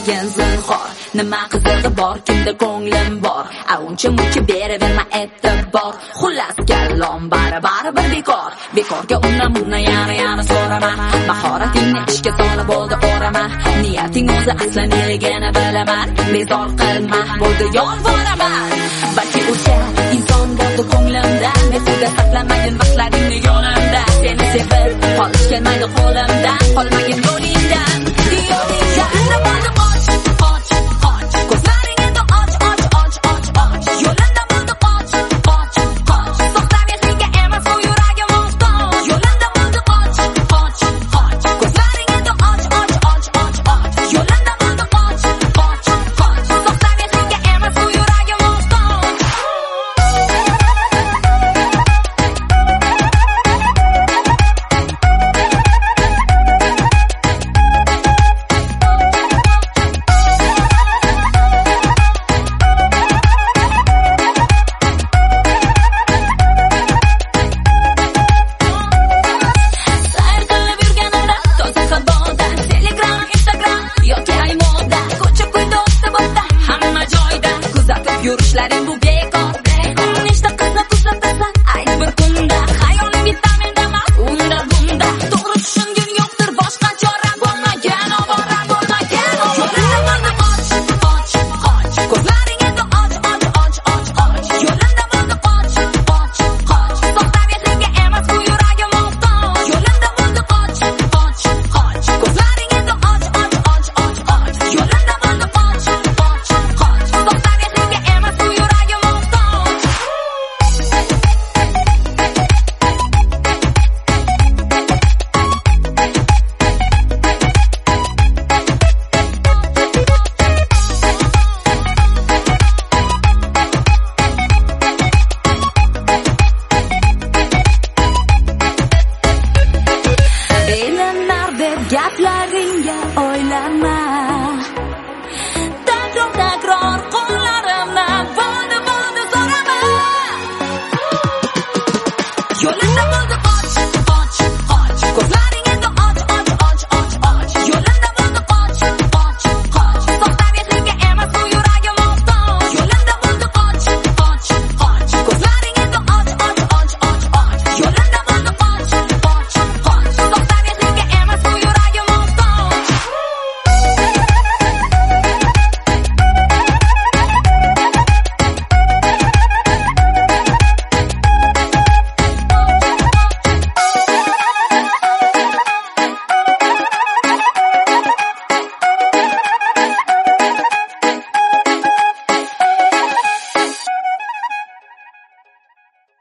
qilmagin zinhor. Nima qizig'i bor, kimda ko'nglim bor. Uncha muncha beraverma e'tibor. Xullas kallom baribir bekor. Bekorga unna yana so'rama. Mahoratingni ishga solib bo'ldi o'rama. Niyating o'zi aslan neligini bilaman. Bezor qilma, bo'ldi yolvoraman. Balki o'sha inson bo'ldi ko'nglimda. Behuda saqlamagin vaqtlaringni yonimda. Seni sevib qolish kelmaydi qo'limdan. Qolmagin yo'lingdan. Nima bo'ldi qoch. Ko'zlaring endi och. Yo'linda bo'ldi qoch. Soxta mehringga emas bu yuragim muhtoj. Yo'linda bo'ldi qoch. Ko'zlaring endi och. Yo'linda bo'ldi qoch. Soxta mehringga emas bu yuragim muhtoj. Yurishlaring bu bekor. Nechta qizni kuzatasan